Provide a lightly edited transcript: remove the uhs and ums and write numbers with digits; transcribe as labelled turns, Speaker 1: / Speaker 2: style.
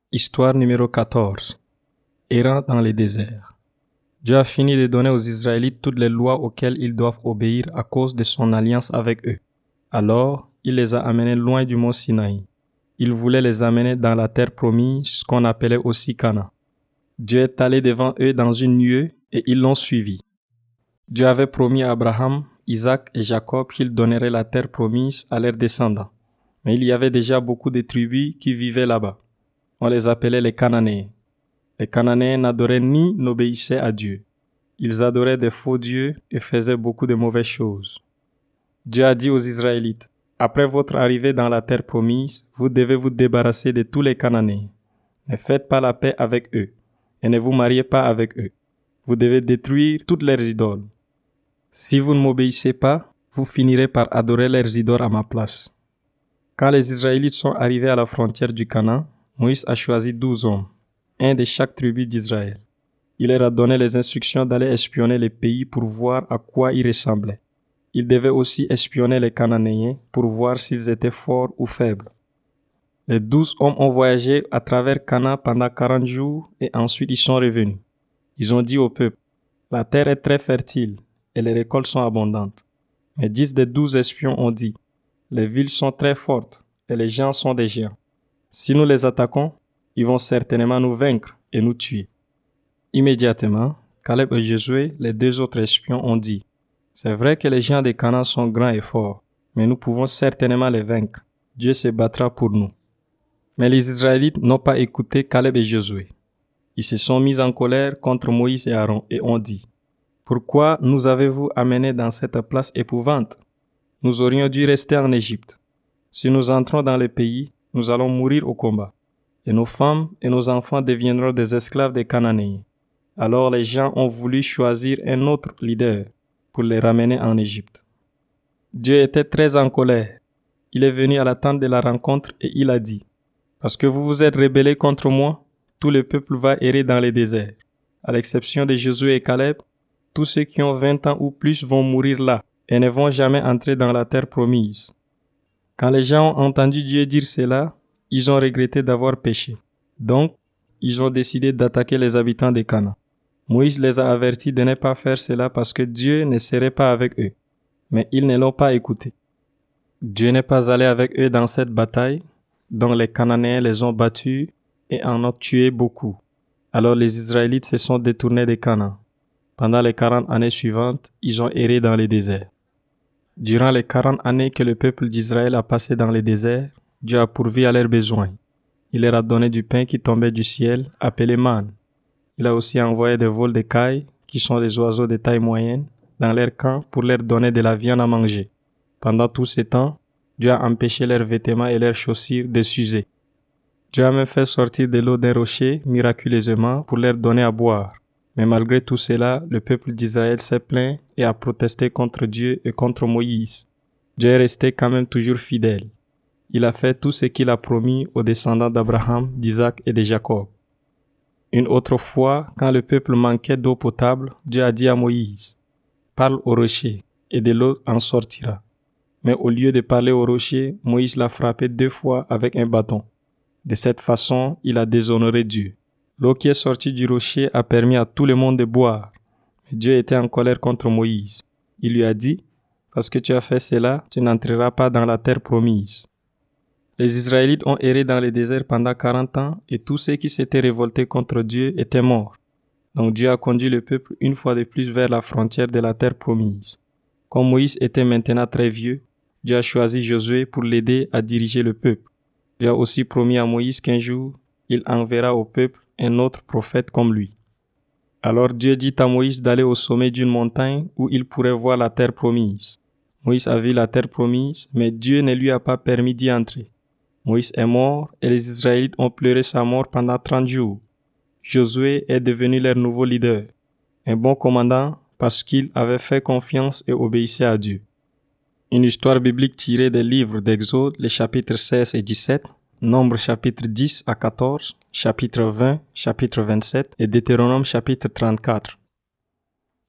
Speaker 1: Histoire numéro 14. Errant dans les déserts. Dieu a fini de donner aux Israélites toutes les lois auxquelles ils doivent obéir à cause de son alliance avec eux. Alors, il les a amenés loin du mont Sinaï. Il voulait les amener dans la terre promise, qu'on appelait aussi Canaan. Dieu est allé devant eux dans une nuée et ils l'ont suivi. Dieu avait promis à Abraham, Isaac et Jacob qu'il donnerait la terre promise à leurs descendants. Mais il y avait déjà beaucoup de tribus qui vivaient là-bas. On les appelait les Cananéens. Les Cananéens n'adoraient ni n'obéissaient à Dieu. Ils adoraient des faux dieux et faisaient beaucoup de mauvaises choses. Dieu a dit aux Israélites, « Après votre arrivée dans la terre promise, vous devez vous débarrasser de tous les Cananéens. Ne faites pas la paix avec eux et ne vous mariez pas avec eux. Vous devez détruire toutes leurs idoles. Si vous ne m'obéissez pas, vous finirez par adorer leurs idoles à ma place. » Quand les Israélites sont arrivés à la frontière du Canaan, Moïse a choisi 12 hommes, un de chaque tribu d'Israël. Il leur a donné les instructions d'aller espionner les pays pour voir à quoi ils ressemblaient. Ils devaient aussi espionner les Cananéens pour voir s'ils étaient forts ou faibles. Les 12 hommes ont voyagé à travers Canaan pendant 40 jours et ensuite ils sont revenus. Ils ont dit au peuple, « La terre est très fertile et les récoltes sont abondantes. » Mais 10 des 12 espions ont dit, « Les villes sont très fortes et les gens sont des géants. Si nous les attaquons, ils vont certainement nous vaincre et nous tuer. » Immédiatement, Caleb et Josué, les 2 autres espions, ont dit, « C'est vrai que les gens de Canaan sont grands et forts, mais nous pouvons certainement les vaincre. Dieu se battra pour nous. » Mais les Israélites n'ont pas écouté Caleb et Josué. Ils se sont mis en colère contre Moïse et Aaron et ont dit, « Pourquoi nous avez-vous amenés dans cette place épouvante? Nous aurions dû rester en Égypte. Si nous entrons dans le pays, nous allons mourir au combat, et nos femmes et nos enfants deviendront des esclaves des Cananéens. » Alors les gens ont voulu choisir un autre leader pour les ramener en Égypte. Dieu était très en colère. Il est venu à la tente de la rencontre et il a dit, « Parce que vous vous êtes rebellés contre moi, tout le peuple va errer dans les déserts. À l'exception de Josué et Caleb, tous ceux qui ont 20 ans ou plus vont mourir là et ne vont jamais entrer dans la terre promise. » Quand les gens ont entendu Dieu dire cela, ils ont regretté d'avoir péché. Donc, ils ont décidé d'attaquer les habitants de Canaan. Moïse les a avertis de ne pas faire cela parce que Dieu ne serait pas avec eux. Mais ils ne l'ont pas écouté. Dieu n'est pas allé avec eux dans cette bataille, dont les Cananéens les ont battus et en ont tué beaucoup. Alors les Israélites se sont détournés de Canaan. Pendant les 40 années suivantes, ils ont erré dans les déserts. Durant les 40 années que le peuple d'Israël a passé dans les déserts, Dieu a pourvu à leurs besoins. Il leur a donné du pain qui tombait du ciel, appelé manne. Il a aussi envoyé des vols d'écailles, qui sont des oiseaux de taille moyenne, dans leur camp pour leur donner de la viande à manger. Pendant tout ce temps, Dieu a empêché leurs vêtements et leurs chaussures de s'user. Dieu a même fait sortir de l'eau d'un rocher miraculeusement pour leur donner à boire. Mais malgré tout cela, le peuple d'Israël s'est plaint et a protesté contre Dieu et contre Moïse. Dieu est resté quand même toujours fidèle. Il a fait tout ce qu'il a promis aux descendants d'Abraham, d'Isaac et de Jacob. Une autre fois, quand le peuple manquait d'eau potable, Dieu a dit à Moïse, « Parle au rocher, et de l'eau en sortira. » Mais au lieu de parler au rocher, Moïse l'a frappé 2 fois avec un bâton. De cette façon, il a déshonoré Dieu. L'eau qui est sortie du rocher a permis à tout le monde de boire. Mais Dieu était en colère contre Moïse. Il lui a dit, « Parce que tu as fait cela, tu n'entreras pas dans la terre promise. » Les Israélites ont erré dans le désert pendant 40 ans et tous ceux qui s'étaient révoltés contre Dieu étaient morts. Donc Dieu a conduit le peuple une fois de plus vers la frontière de la terre promise. Comme Moïse était maintenant très vieux, Dieu a choisi Josué pour l'aider à diriger le peuple. Dieu a aussi promis à Moïse qu'un jour, il enverra au peuple un autre prophète comme lui. Alors Dieu dit à Moïse d'aller au sommet d'une montagne où il pourrait voir la terre promise. Moïse a vu la terre promise, mais Dieu ne lui a pas permis d'y entrer. Moïse est mort et les Israélites ont pleuré sa mort pendant 30 jours. Josué est devenu leur nouveau leader, un bon commandant parce qu'il avait fait confiance et obéissait à Dieu. Une histoire biblique tirée des livres d'Exode, les chapitres 16 et 17, Nombre chapitre 10 à 14, chapitre 20, chapitre 27 et Deutéronome chapitre 34.